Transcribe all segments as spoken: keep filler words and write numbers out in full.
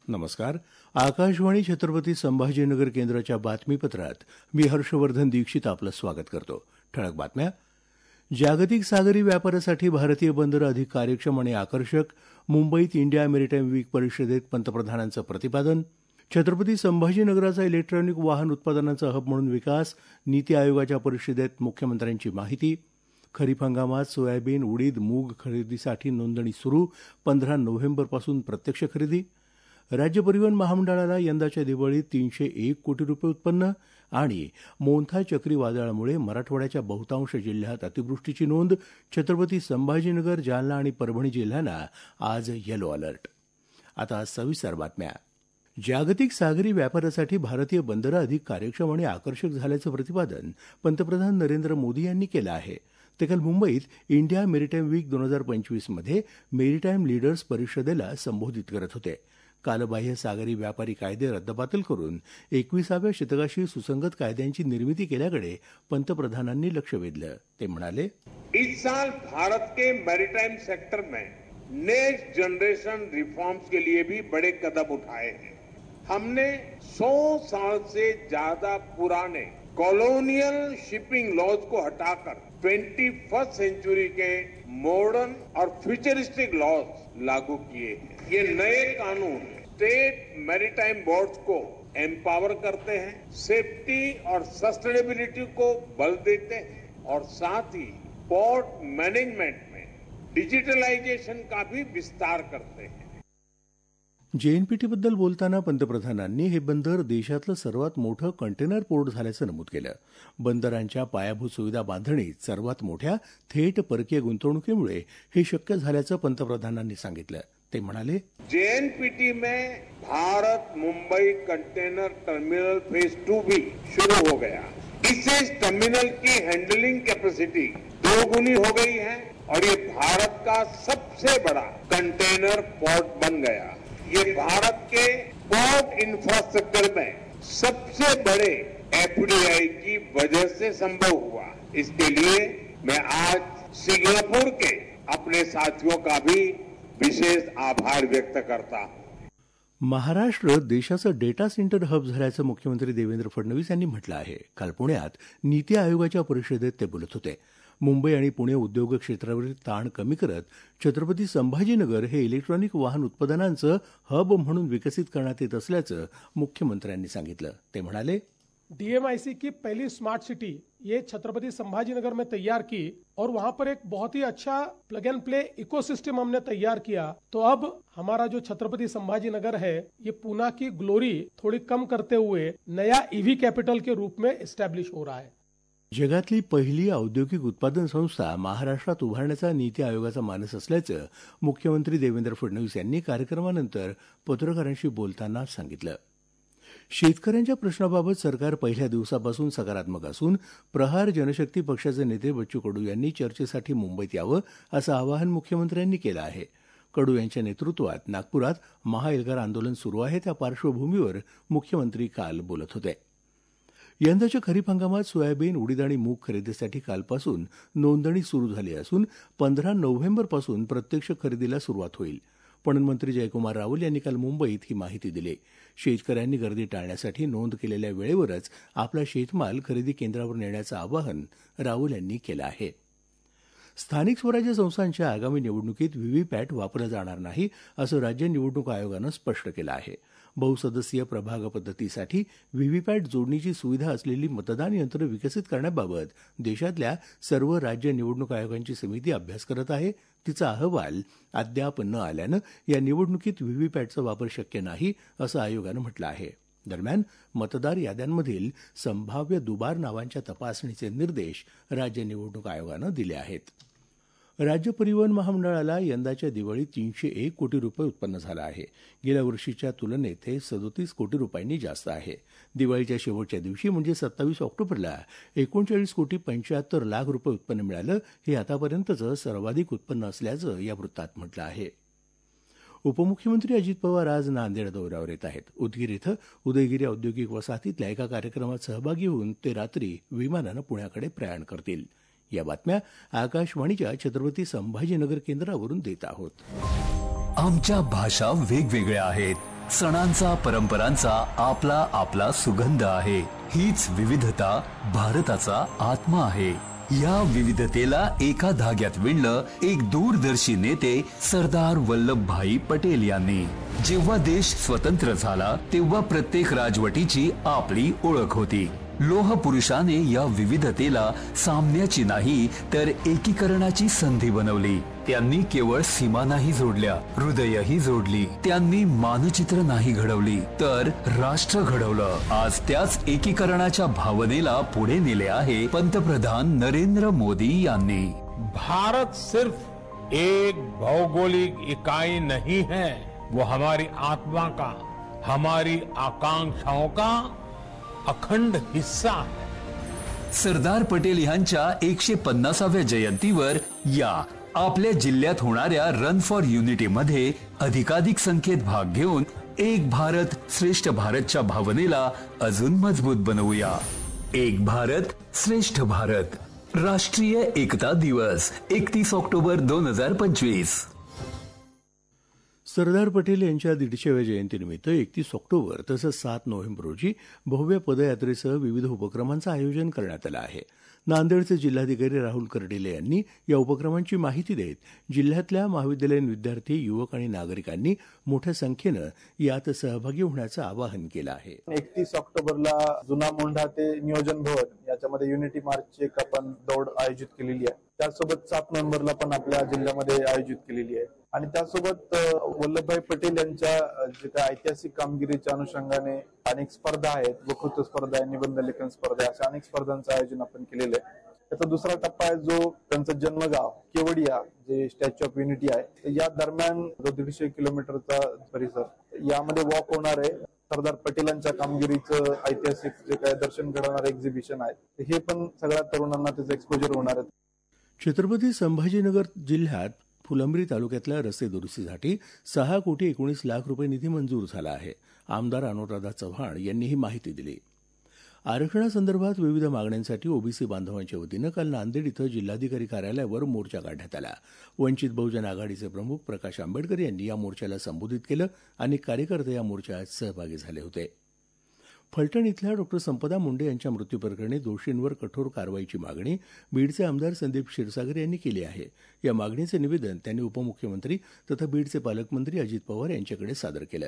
नमस्कार. आकाशवाणी छत्रपती संभाजीनगर केंद्राच्या बातमीपत्रात मी हर्षवर्धन दीक्षित आपलं स्वागत करतो. ठळक बातम्या. जागतिक सागरी व्यापारासाठी भारतीय बंदरं अधिक कार्यक्षम आणि आकर्षक. मुंबईत इंडिया मेरिटाईम वीक परिषदेत पंतप्रधानांचं प्रतिपादन. छत्रपती संभाजीनगराचा इलेक्ट्रॉनिक वाहन उत्पादनांचा हब म्हणून विकास. नीती आयोगाच्या परिषदेत मुख्यमंत्र्यांची माहिती. खरीप हंगामात सोयाबीन, उडीद, मूग खरेदीसाठी नोंदणी सुरू. पंधरा नोव्हेंबरपासून प्रत्यक्ष खरेदी. राज्य परिवहन महामंडळाला यंदाच्या दिवाळीत तीनशे एक कोटी रुपये उत्पन्न. आणि मोंथा चक्रीवादळामुळे मराठवाड्याच्या बहुतांश जिल्ह्यात अतिवृष्टीची नोंद. छत्रपती संभाजीनगर, जालना आणि परभणी जिल्ह्यांना आज येलो अलर्ट. आता सविस्तर बातम्या. जागतिक सागरी व्यापारासाठी भारतीय बंदरं अधिक कार्यक्षम आणि आकर्षक झाल्याचं प्रतिपादन पंतप्रधान नरेंद्र मोदी यांनी केलं आहे. ते काल मुंबईत इंडिया मेरिटाईम वीक दोन हजार पंचवीसमध्ये मेरिटाईम लीडर्स परिषदेला संबोधित करत होते. कालबाह्य सागरी व्यापारी कायदे रद्दबातल करून एकविसाव्या शतकाशी सुसंगत कायद्यांची निर्मिती केल्याकडे पंतप्रधानांनी लक्ष वेधलं. ते म्हणाले, इस साल भारत के मैरीटाइम सेक्टर में नेक्स्ट जनरेशन रिफॉर्म्स के लिए भी बड़े कदम उठाए हैं. हमने सौ साल से ज्यादा पुराने कॉलोनियल शिपिंग लॉज को हटाकर ट्वेंटी फर्स्ट सेंचुरी के मॉडर्न और फ्यूचरिस्टिक लॉज लागू किए हैं. ये नए कानून स्टेट मैरीटाइम बोर्ड्स को एम्पावर करते हैं, सेफ्टी और सस्टेनेबिलिटी को बल देते हैं और साथ ही पोर्ट मैनेजमेंट में डिजिटलाइजेशन का भी विस्तार करते हैं. जेएनपीटीबद्दल बोलताना पंतप्रधानांनी हे बंदर देशातलं सर्वात मोठं कंटेनर पोर्ट झाल्याचं नमूद केलं. बंदरांच्या पायाभूत सुविधा बांधणीत सर्वात मोठ्या थेट परकीय गुंतवणुकीमुळे हे शक्य झाल्याचं पंतप्रधानांनी सांगितलं. ते म्हणाले, जेएनपीटी में Bharat Mumbai container terminal phase two भी शुरू हो गया. इससे इस टर्मिनल की हैंडलिंग कैपेसिटी दोगुनी हो गई है और ये भारत का सबसे बड़ा कंटेनर पोर्ट बन गया. ये भारत के पोर्ट इंफ्रास्ट्रक्चर में सबसे बड़े एफडीआई की वजह से संभव हुआ. इसके लिए मैं आज सिंगापुर के अपने साथियों का भी विशेष आभार व्यक्त करता हूं. महाराष्ट्र देशाचं डेटा सेंटर हब झाल्याचं मुख्यमंत्री देवेंद्र फडणवीस यांनी म्हटलं आहे. काल पुण्यात नीती आयोगाच्या परिषदेत ते बोलत होते. मुंबई आणि पुणे उद्योग क्षेत्रावरील ताण कमी करत छत्रपती संभाजीनगर हे इलेक्ट्रॉनिक वाहन उत्पादनांचं हब म्हणून विकसित करण्यात येत असल्याचं मुख्यमंत्र्यांनी सांगितलं. ते म्हणाले, डीएमआईसी की पहली स्मार्ट सिटी ये छत्रपति संभाजीनगर में तैयार की और वहां पर एक बहुत ही अच्छा प्लग एंड प्ले इकोसिस्टम हमने तैयार किया. तो अब हमारा जो छत्रपति संभाजीनगर है ये पूना की ग्लोरी थोड़ी कम करते हुए नया ईवी कैपिटल के रूप में एस्टैब्लिश हो रहा है. जगातली पहिली औद्योगिक उत्पादन संस्था महाराष्ट्रात उभारण्याचा नीती आयोगाचा मानस असल्याचं मुख्यमंत्री देवेंद्र फडणवीस यांनी कार्यक्रमानंतर पत्रकारांशी बोलताना सांगितलं. शेतकऱ्यांच्या प्रश्नाबाबत सरकार पहिल्या दिवसापासून सकारात्मक असून प्रहार जनशक्ती पक्षाचे नेते बच्चू कडू यांनी चर्चेसाठी मुंबईत यावं असं आवाहन मुख्यमंत्र्यांनी केलं आहे. कडू यांच्या नेतृत्वात नागपुरात महाएल्गार आंदोलन सुरू आहे. त्या पार्श्वभूमीवर मुख्यमंत्री काल बोलत होते. यंदाच्या खरीप हंगामात सोयाबीन, उडीद आणि मूग खरेदीसाठी कालपासून नोंदणी सुरू झाली असून पंधरा नोव्हेंबरपासून प्रत्यक्ष खरेदीला सुरुवात होईल. पणन मंत्री जयकुमार रावल यांनी काल मुंबईत ही माहिती दिली. शेतकऱ्यांनी गर्दी टाळण्यासाठी नोंद केलेल्या वेळेवरच आपला शेतमाल खरेदी केंद्रावर नेण्याचं आवाहन रावल यांनी केलं आहे. स्थानिक स्वराज्य संस्थांच्या आगामी निवडणुकीत व्हीव्हीपॅट वापरलं जाणार नाही असं राज्य निवडणूक आयोगानं स्पष्ट केलं आहे. बहुसदस्यीय प्रभाग पद्धतीसाठी व्हीव्हीपॅट जोडणीची सुविधा असलेली मतदान यंत्र विकसित करण्याबाबत देशातल्या सर्व राज्य निवडणूक आयोगांची समिती अभ्यास करत आहे. तिचा अहवाल अद्याप न आल्यानं या निवडणुकीत व्हीव्हीपॅटचा वापर शक्य नाही असं आयोगानं म्हटलं आहे. दरम्यान मतदार याद्यांमधील संभाव्य दुबार नावांच्या तपासणीचे निर्देश राज्य निवडणूक आयोगानं दिले आहेत. राज्य परिवहन महामंडळाला यंदाच्या दिवाळीत तीनशे एक कोटी रुपये उत्पन्न झालं आहे. गेल्या वर्षीच्या तुलनेत हे सदोतीस कोटी रुपयांनी जास्त आहे. दिवाळीच्या शेवटच्या दिवशी म्हणजे सत्तावीस ऑक्टोबरला एकोणचाळीस कोटी पंच्याहत्तर लाख रुपये उत्पन्न मिळालं. हे आतापर्यंतचं सर्वाधिक उत्पन्न असल्याचं या वृत्तात म्हटलं आहे. उपमुख्यमंत्री अजित पवार आज नांदेड दौऱ्यावर येत आहेत. उदगीर इथं उदयगिरी औद्योगिक वसाहतीतल्या एका कार्यक्रमात सहभागी होऊन ते रात्री विमानानं पुण्याकडे प्रयाण करतील. या बातम्या आकाशवाणीच्या छत्रपती संभाजीनगर केंद्रावरून देत आहोत. आमच्या भाषा वेगवेगळ्या आहेत, सणांचा, परंपरांचा आपला आपला सुगंध आहे. हीच विविधता भारताचा आत्मा आहे. या विविधतेला एका धाग्यात विणलं एक दूरदर्शी नेते सरदार वल्लभभाई पटेल यांनी. जेव्हा देश स्वतंत्र झाला तेव्हा प्रत्येक राजवटीची आपली ओळख होती. लोह पुरुषाने या विविधतेला सामन्याची नाही तर एकीकरणाची संधी बनवली. त्यांनी केवळ सीमा नाही जोडल्या, हृदयही जोडली. त्यांनी मानचित्र नाही घडवली तर राष्ट्र घडवलं. आज त्याच एकीकरणाच्या भावनेला पुढे नेले आहे पंतप्रधान नरेंद्र मोदी यांनी. भारत सिर्फ एक भौगोलिक इकाई नहीं है, वो हमारी आत्मा का, हमारी आकांक्षाओं का अखंड हिस्सा है. सरदार पटेल यांच्या एकशे पन्नासाव्या जयंतीवर या आपल्या जिल्ह्यात होणाऱ्या रन फॉर युनिटी मध्ये अधिकाधिक संख्येत भाग घेऊन एक भारत श्रेष्ठ भारतच्या भावनेला अजून मजबूत बनवूया. एक भारत श्रेष्ठ भारत राष्ट्रीय एकता दिवस एकतीस ऑक्टोबर दोन हजार पंचवीस. सरदार पटेल यांच्या दीडशेव्या जयंतीनिमित्त एकतीस ऑक्टोबर तसंच सात नोव्हेंबर रोजी भव्य पदयात्रेसह विविध उपक्रमांचं आयोजन करण्यात आलं आहे. नांदेडचे जिल्हाधिकारी राहुल कर्डिले यांनी या उपक्रमांची माहिती देत जिल्ह्यातल्या महाविद्यालयीन विद्यार्थी, युवक आणि नागरिकांनी मोठ्या संख्येनं यात सहभागी होण्याचं आवाहन केलं आहे. एकतीस ऑक्टोबरला जुना मोंढा ते नियोजन भवन याच्यामध्ये युनिटी मार्चची एक आपण दौड आयोजित केलेली आहे. त्यासोबत सात नोव्हेंबरला पण आपल्या जिल्ह्यामध्ये आयोजित केलेली आहे. आणि त्यासोबत वल्लभभाई पटेल यांच्या जे काही ऐतिहासिक कामगिरीच्या अनुषंगाने अनेक स्पर्धा आहेत, वक्तृत्व स्पर्धा आहे, निबंध लेखन स्पर्धा आहे, अशा अनेक स्पर्धांचं आयोजन आपण केलेलं आहे. त्याचा दुसरा टप्पा आहे जो त्यांचं जन्मगाव केवडिया जे स्टॅच्यू ऑफ युनिटी आहे, या दरम्यान जो दीडशे किलोमीटरचा परिसर यामध्ये वॉक होणार आहे. सरदार पटेलांच्या कामगिरीचं ऐतिहासिक जे काही दर्शन घडवणारं एक्झिबिशन आहे, हे पण सगळ्या तरुणांना त्याचं एक्सपोजर होणार आहे. छत्रपती संभाजीनगर जिल्ह्यात फुलंब्री तालुक्यातल्या रस्ते दुरुस्तीसाठी सहा कोटी एकोणीस लाख रुपये निधी मंजूर झाला आहे. आमदार अनुराधा चव्हाण यांनी ही माहिती दिली. आरक्षणासंदर्भात विविध मागण्यांसाठी ओबीसी बांधवांच्या वतीनं काल नांदेड इथं जिल्हाधिकारी कार्यालयावर मोर्चा काढण्यात आला. वंचित बहुजन आघाडीचे प्रमुख प्रकाश आंबेडकर यांनी या मोर्चाला संबोधित केलं. अनेक कार्यकर्ते या मोर्चात सहभागी झाले होते. फलटण इथल्या डॉक्टर संपदा मुंडे यांच्या मृत्यूप्रकरणी दोषींवर कठोर कारवाईची मागणी बीडचे आमदार संदीप क्षीरसागर यांनी केली आहे. या मागणीचे निवेदन त्यांनी उपमुख्यमंत्री तथा बीडचे पालकमंत्री अजित पवार यांच्याकडे सादर केलं.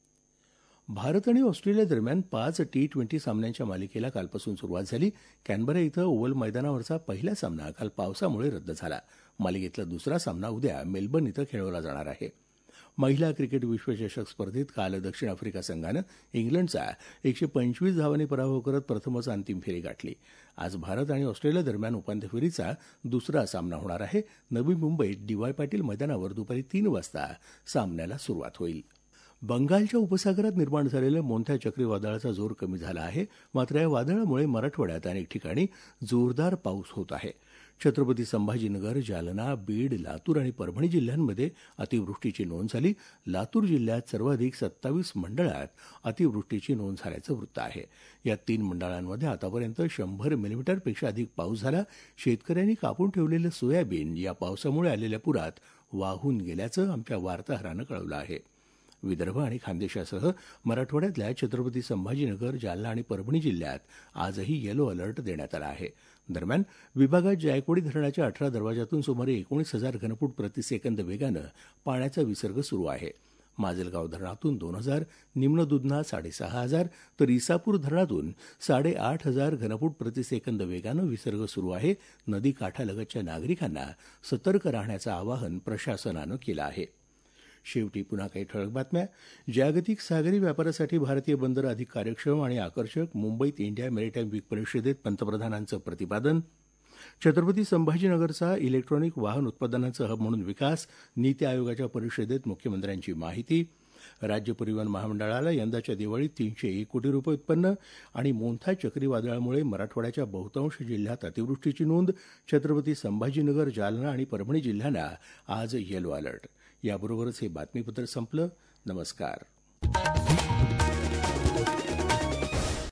भारत आणि ऑस्ट्रेलिया दरम्यान पाच टी ट्वेंटी सामन्यांच्या मालिकेला कालपासून सुरुवात झाली. कॅनबरा इथं ओव्हल मैदानावरचा पहिला सामना काल पावसामुळे रद्द झाला. मालिकेतला दुसरा सामना उद्या मेलबर्न इथं खेळवला जाणार आहे. महिला क्रिकेट विश्वचषक स्पर्धेत काल दक्षिण आफ्रिका संघानं इंग्लंडचा एकशे पंचवीस धावांनी पराभव करत प्रथमच अंतिम फेरी गाठली. आज भारत आणि ऑस्ट्रेलिया दरम्यान उपांत्य फेरीचा दुसरा सामना होणार आहे. नवी मुंबईत डी वाय पाटील मैदानावर दुपारी तीन वाजता सामन्याला सुरुवात होईल. बंगालच्या उपसागरात निर्माण झालेलं मोन्था चक्रीवादळाचा जोर कमी झाला आहे. मात्र या वादळामुळे मराठवाड्यात अनेक ठिकाणी जोरदार पाऊस होत आहे. छत्रपती संभाजीनगर, जालना, बीड, लातूर आणि परभणी जिल्ह्यांमध्ये अतिवृष्टीची नोंद झाली. लातूर जिल्ह्यात सर्वाधिक सत्तावीस मंडळात अतिवृष्टीची नोंद झाल्याचं वृत्त आहे. या तीन मंडळांमध्ये आतापर्यंत शंभर मिलीमीटरपेक्षा अधिक पाऊस झाला. शेतकऱ्यांनी कापून ठेवलेलं सोयाबीन या पावसामुळे आलेल्या पुरात वाहून गेल्याचं आमच्या वार्ताहरानं कळवलं आहे. विदर्भ आणि खानदेशासह मराठवाड्यातल्या छत्रपती संभाजीनगर, जालना आणि परभणी जिल्ह्यात आजही येलो अलर्ट देण्यात आला आहे. दरम्यान विभागात जायकवाडी धरणाच्या अठरा दरवाजातून सुमारे एकोणीस हजार घनफूट प्रतिसेकंद वेगानं पाण्याचा विसर्ग सुरू आहे. माजलगाव धरणातून दोन हजार, निम्न दुधना साडेसहा हजार तर इसापूर धरणातून साडेआठ हजार घनफूट प्रतिसेकंद वेगानं विसर्ग सुरू आहे. नदी काठालगतच्या नागरिकांना सतर्क राहण्याचं आवाहन प्रशासनानं केलं आहे. शेवटी पुन्हा काही ठळक बातम्या. जागतिक सागरी व्यापारासाठी भारतीय बंदर अधिक कार्यक्षम आणि आकर्षक, मुंबईत इंडिया मेरीटाईम वीक परिषदेत पंतप्रधानांचं प्रतिपादन. छत्रपती संभाजीनगरचा इलेक्ट्रॉनिक वाहन उत्पादनांचं हब म्हणून विकास, नीती आयोगाच्या परिषदेत मुख्यमंत्र्यांची माहिती. राज्य परिवहन महामंडळाला यंदाच्या दिवाळीत तीनशे एक कोटी रुपये उत्पन्न. आणि मोन्था चक्रीवादळामुळे मराठवाड्याच्या बहुतांश जिल्ह्यात अतिवृष्टीची नोंद. छत्रपती संभाजीनगर, जालना आणि परभणी जिल्ह्यांना आज येलो अलर्ट. याबरोबरच हे बातमीपत्र संपलं. नमस्कार.